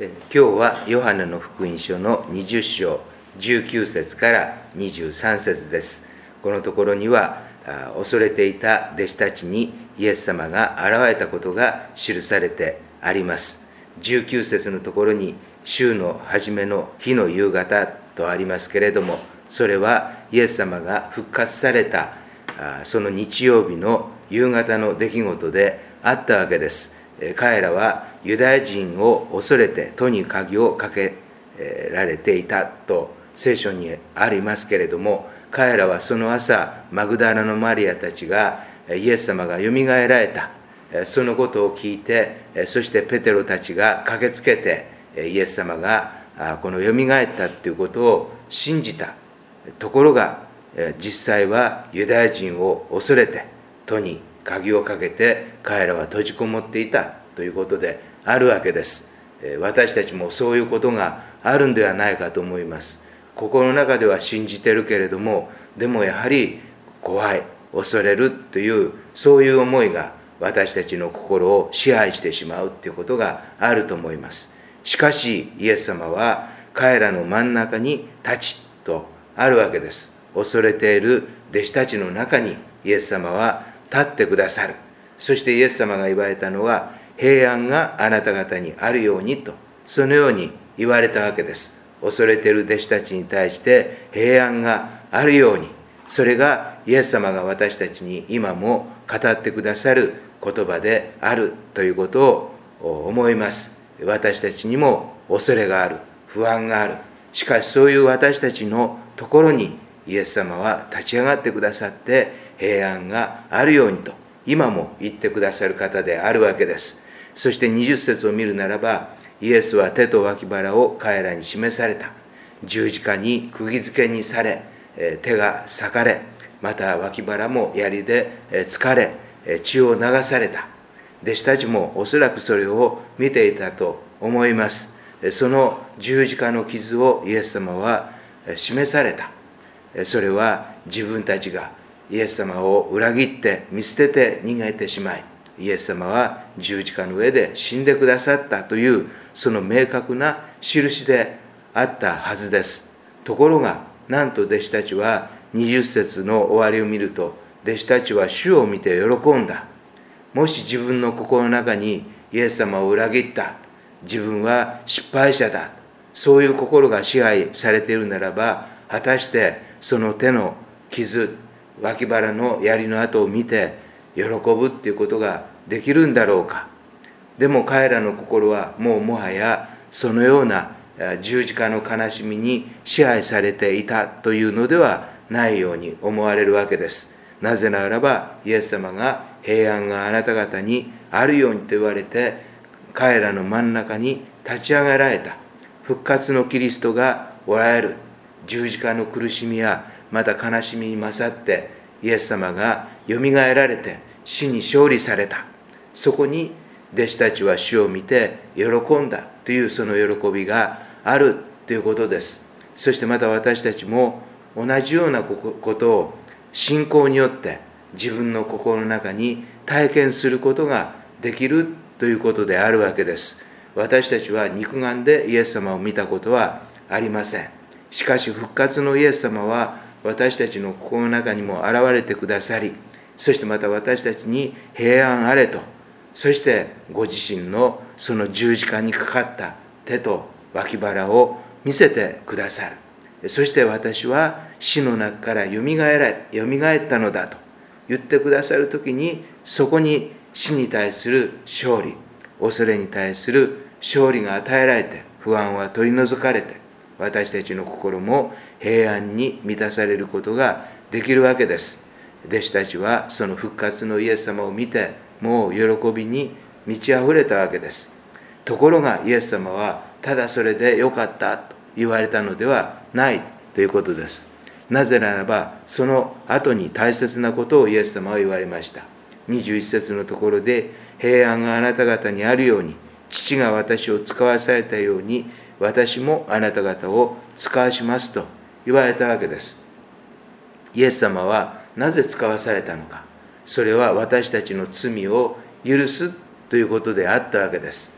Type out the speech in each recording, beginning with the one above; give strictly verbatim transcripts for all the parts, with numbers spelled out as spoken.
今日はヨハネの福音書のにじゅっ章じゅうきゅう節からにじゅうさん節です。このところには恐れていた弟子たちにイエス様が現れたことが記されてあります。じゅうきゅう節のところに週の初めの日の夕方とありますけれども、それはイエス様が復活されたその日曜日の夕方の出来事であったわけです。彼らはユダヤ人を恐れて戸に鍵をかけられていたと聖書にありますけれども、彼らはその朝マグダラのマリアたちがイエス様がよみがえられた、そのことを聞いて、そしてペテロたちが駆けつけてイエス様がこのよみがえったということを信じた。ところが実際はユダヤ人を恐れて戸に鍵をかけて彼らは閉じこもっていたということであるわけです。私たちもそういうことがあるんではないかと思います。心の中では信じてるけれども、でもやはり怖い、恐れるというそういう思いが私たちの心を支配してしまうということがあると思います。しかしイエス様は彼らの真ん中に立ちとあるわけです。恐れている弟子たちの中にイエス様は立ってくださる。そしてイエス様が言われたのは、平安があなた方にあるようにと、そのように言われたわけです。恐れている弟子たちに対して平安があるように、それがイエス様が私たちに今も語ってくださる言葉であるということを思います。私たちにも恐れがある、不安がある。しかしそういう私たちのところにイエス様は立ち上がってくださって平安があるようにと今も言ってくださる方であるわけです。そしてにじゅっ節を見るならば、イエスは手と脇腹を彼らに示された。十字架に釘付けにされ、手が裂かれ、また脇腹も槍で突かれ、血を流された。弟子たちもおそらくそれを見ていたと思います。その十字架の傷をイエス様は示された。それは自分たちがイエス様を裏切って見捨てて逃げてしまい、イエス様は十字架の上で死んでくださったというその明確な印であったはずです。ところがなんと弟子たちはにじゅっ節の終わりを見ると、弟子たちは主を見て喜んだ。もし自分の心の中にイエス様を裏切った、自分は失敗者だ、そういう心が支配されているならば、果たしてその手の傷、脇腹の槍の跡を見て喜ぶっていうことができるんだろうか。でも彼らの心はもうもはやそのような十字架の悲しみに支配されていたというのではないように思われるわけです。なぜならばイエス様が平安があなた方にあるようにと言われて、彼らの真ん中に立ち上がられた復活のキリストがおられる。十字架の苦しみやまた悲しみに勝ってイエス様がよみがえられて死に勝利された。そこに弟子たちは主を見て喜んだというその喜びがあるということです。そしてまた私たちも同じようなことを信仰によって自分の心の中に体験することができるということであるわけです。私たちは肉眼でイエス様を見たことはありません。しかし復活のイエス様は私たちの心の中にも現れてくださり、そしてまた私たちに平安あれと、そしてご自身のその十字架にかかった手と脇腹を見せてくださる。そして私は死の中からよみがえらよみがえったのだと言ってくださるときに、そこに死に対する勝利、恐れに対する勝利が与えられて、不安は取り除かれて、私たちの心も平安に満たされることができるわけです。弟子たちはその復活のイエス様を見て、もう喜びに満ち溢れたわけです。ところがイエス様はただそれでよかったと言われたのではないということです。なぜならばその後に大切なことをイエス様は言われました。にじゅういち節のところで、平安があなた方にあるように、父が私を使わされたように私もあなた方を使わしますと言われたわけです。イエス様はなぜ使わされたのか。それは私たちの罪を許すということであったわけです。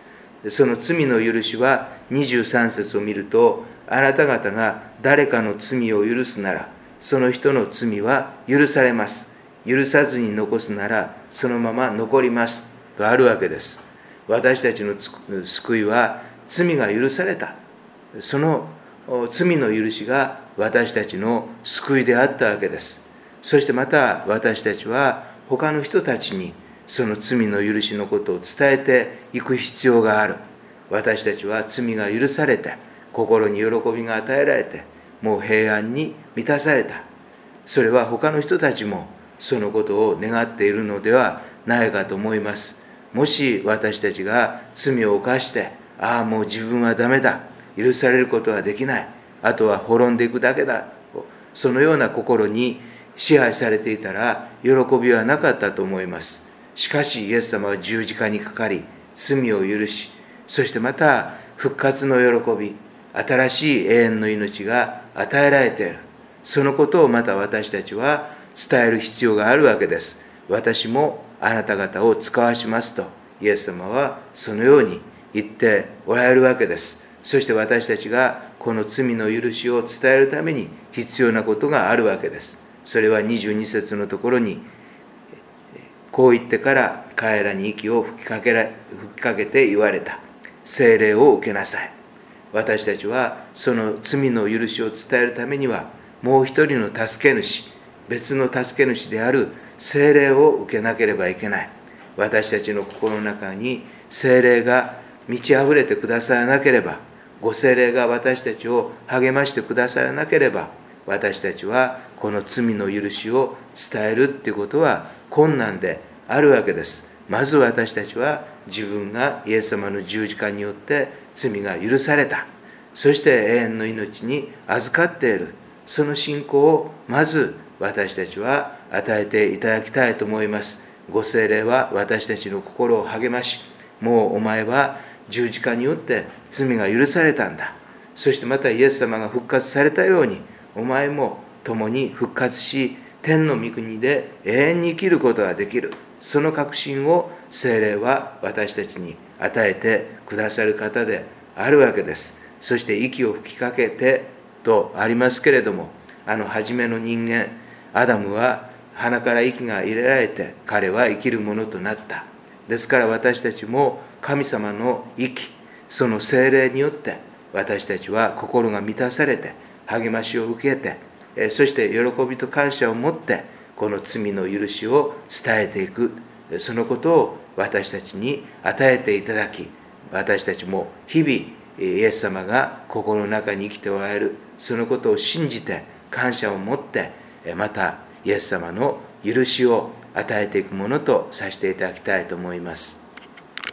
その罪の許しはにじゅうさん節を見ると、あなた方が誰かの罪を許すなら、その人の罪は許されます。許さずに残すなら、そのまま残ります。とあるわけです。私たちの救いは罪が許された。その罪の許しが私たちの救いであったわけです。そしてまた私たちは他の人たちにその罪の許しのことを伝えていく必要がある。私たちは罪が許されて、心に喜びが与えられて、もう平安に満たされた。それは他の人たちもそのことを願っているのではないかと思います。もし私たちが罪を犯して、ああもう自分はダメだ、許されることはできない、あとは滅んでいくだけだ、そのような心に支配されていたら喜びはなかったと思います。しかしイエス様は十字架にかかり、罪を許し、そしてまた復活の喜び、新しい永遠の命が与えられている。そのことをまた私たちは伝える必要があるわけです。私もあなた方を使わしますと、イエス様はそのように言っておられるわけです。そして私たちがこの罪の許しを伝えるために必要なことがあるわけです。それはにじゅうに節のところに、こう言ってから彼らに息を吹きかけら吹きかけて言われた。聖霊を受けなさい。私たちはその罪の許しを伝えるためには、もう一人の助け主、別の助け主である聖霊を受けなければいけない。私たちの心の中に聖霊が満ち溢れてくださらなければ、ご聖霊が私たちを励ましてくださらなければ、私たちはこの罪の許しを伝えるっていうことは困難であるわけです。まず私たちは自分がイエス様の十字架によって罪が許された、そして永遠の命に預かっている、その信仰をまず私たちは与えていただきたいと思います。ご聖霊は私たちの心を励まし、もうお前は十字架によって罪が許されたんだ、そしてまたイエス様が復活されたように、お前も共に復活し、天の御国で永遠に生きることができる。その確信を聖霊は私たちに与えてくださる方であるわけです。そして息を吹きかけてとありますけれども、あの初めの人間アダムは鼻から息が入れられて、彼は生きるものとなった。ですから私たちも神様の息、その聖霊によって私たちは心が満たされて、励ましを受けて、そして喜びと感謝を持ってこの罪の許しを伝えていく、そのことを私たちに与えていただき、私たちも日々イエス様が心の中に生きておられる、そのことを信じて感謝を持って、またイエス様の許しを与えていくものとさせていただきたいと思います。